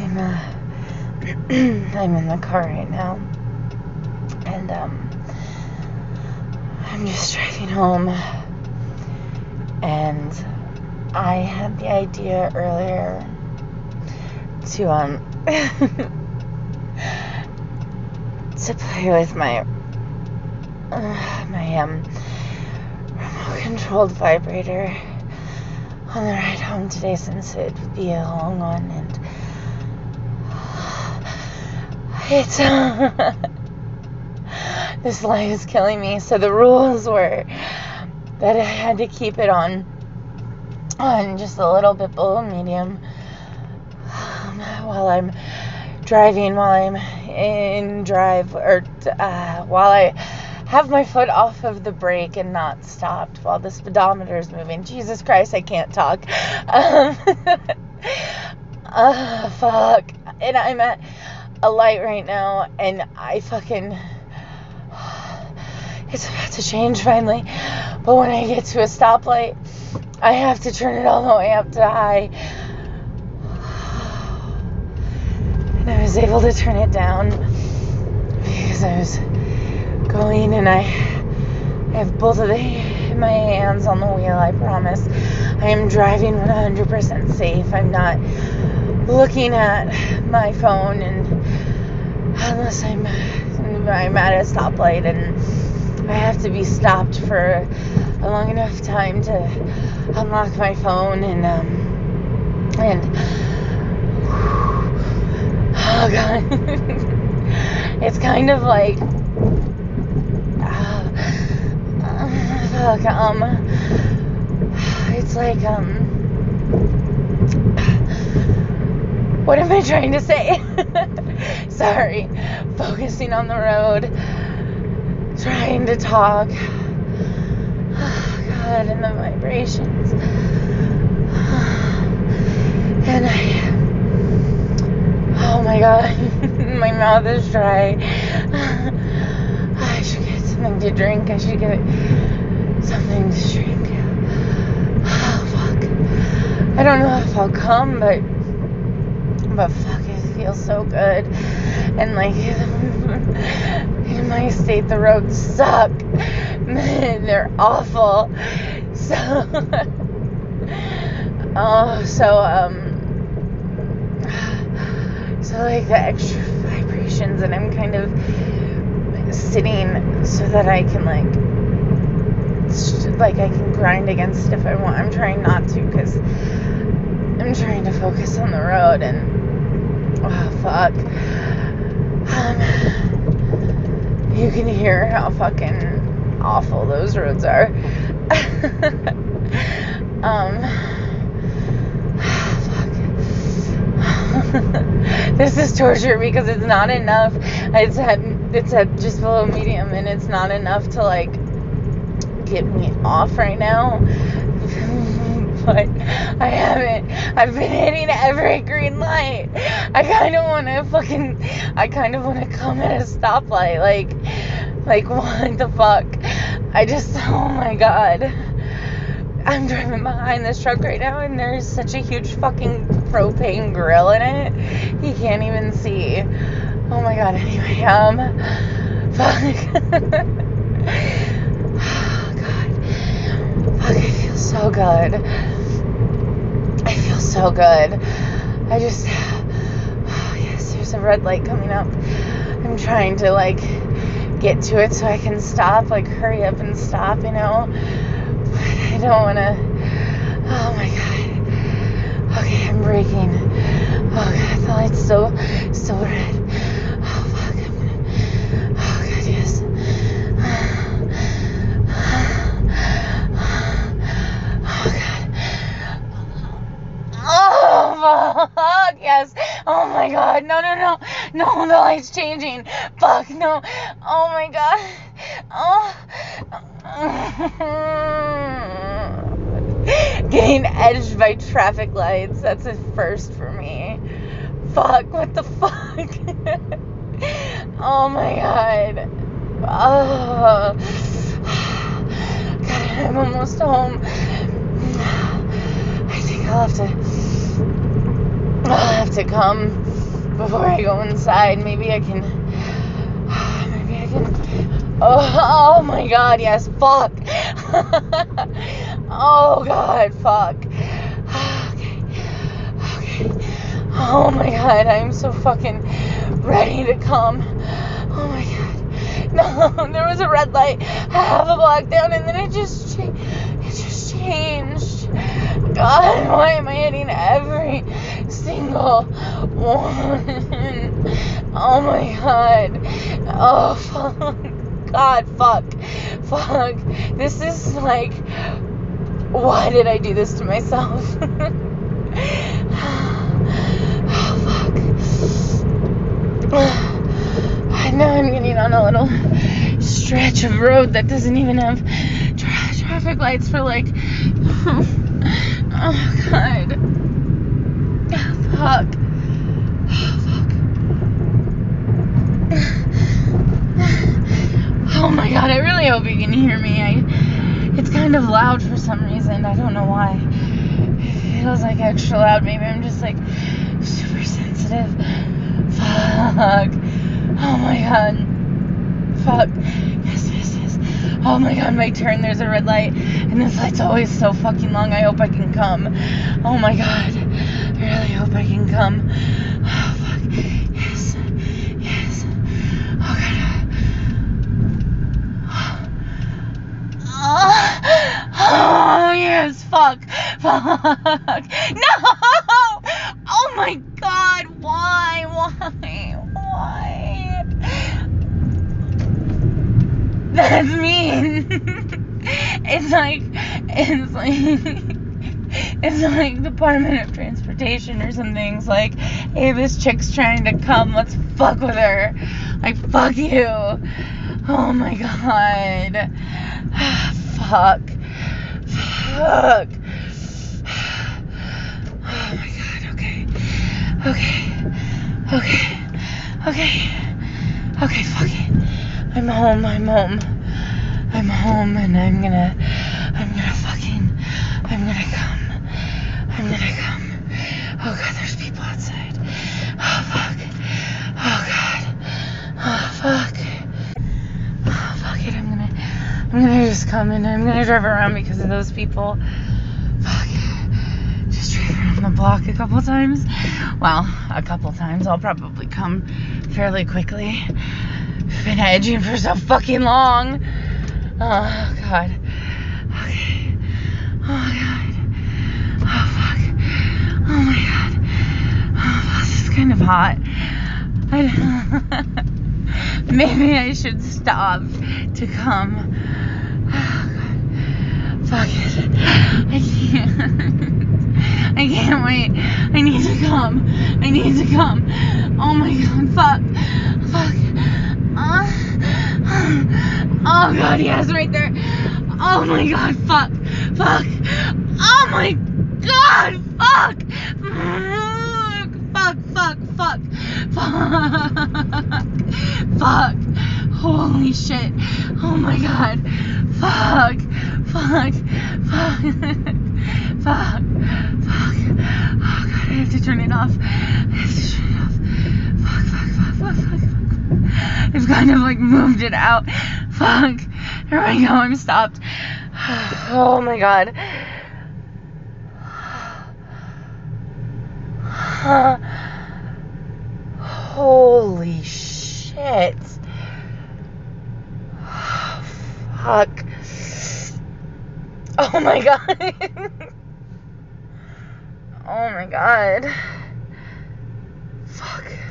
I'm in the car right now, and I'm just driving home, and I had the idea earlier to to play with my remote controlled vibrator on the ride home today, since it would be a long one, and it's this light is killing me. So the rules were that I had to keep it on just a little bit below medium while I'm driving, while I'm in drive, or while I have my foot off of the brake and not stopped while the speedometer is moving. Jesus Christ, I can't talk. Fuck. And I'm at a light right now, and it's about to change finally. But when I get to a stoplight, I have to turn it all the way up to high. And I was able to turn it down because I was going, and I have both of my hands on the wheel. I promise I am driving 100% safe. I'm not looking at my phone, and unless I'm at a stoplight and I have to be stopped for a long enough time to unlock my phone, and oh god. It's kind of like it's like what am I trying to say? Sorry. Focusing on the road, trying to talk. Oh god, and the vibrations. And oh my god, my mouth is dry. I should get something to drink. I should get something to drink. Oh fuck. I don't know if I'll come, but fuck, it feels so good. And like, in my state, the roads suck. They're awful. So like the extra vibrations, and I'm kind of sitting so that I can I can grind against it if I want. I'm trying not to, because I'm trying to focus on the road, and oh fuck, you can hear how fucking awful those roads are. This is torture because it's not enough. It's at just below medium, and it's not enough to get me off right now. But I haven't. I've been hitting every green light. I kind of want to come at a stoplight. Like what the fuck? Oh my god. I'm driving behind this truck right now, and there's such a huge fucking propane grill in it. You can't even see. Oh my god, anyway, fuck. Oh god. Fuck, I feel so good. Oh yes, there's a red light coming up. I'm trying to get to it so I can stop, hurry up and stop, But I don't want to. Oh my god. Okay, I'm braking. Oh god, the light's still red. Oh fuck, oh god, yes. Oh god. Oh fuck, yes. Oh my god, no, the light's changing. Fuck, no. Oh my god. Oh. Getting edged by traffic lights, that's a first for me. Fuck, what the fuck? Oh my god. Oh. God, I'm almost home. I think I'll have to come before I go inside. Maybe I can. Oh my God, yes, fuck. Oh God, fuck. Okay. Oh my God, I'm so fucking ready to come. Oh my God. No, there was a red light half a block down, and then it just changed. God, why am I hitting every single one? Oh my God. Oh, fuck. God, fuck. This is like, why did I do this to myself? Oh, fuck. Now I'm getting on a little stretch of road that doesn't even have traffic lights for like, oh God. Fuck. Oh my God, I really hope you can hear me. It's kind of loud for some reason. I don't know why. It feels like extra loud. Maybe I'm just like super sensitive. Fuck. Oh my God. Fuck. Yes. Oh my God, my turn. There's a red light. And this light's always so fucking long. I hope I can come. Oh my God. I really hope I can come. Oh fuck. Yes. Oh God. Oh yes. Fuck. No! Oh my God. Why? That's mean. It's like Department of Transportation or something. It's like, hey, this chick's trying to come. Let's fuck with her. Like, fuck you. Oh my God. Fuck. Oh my God. Okay, fuck it. I'm home, and I'm gonna come. Oh God, there's people outside. Oh fuck. Oh God. Oh fuck. Oh fuck it, I'm gonna just come and I'm gonna drive around because of those people. Fuck. Just drive around the block a couple times. Well, a couple times. I'll probably come fairly quickly. I've been edging for so fucking long. Oh God. Okay. Oh God. Oh fuck. Oh my God. Oh, this is kind of hot. Maybe I should stop to come. Oh God. Fuck it. I can't wait. I need to come. Oh my God. Fuck. Oh God, yes, right there. Oh my God, fuck. Oh my God, fuck. Holy shit. Oh my God. Fuck. Oh God, I have to turn it off. Fuck. I've kind of like moved it out. Fuck. Here we go. I'm stopped. Oh my God. Holy shit. Fuck. Oh my God. Oh my God. Fuck.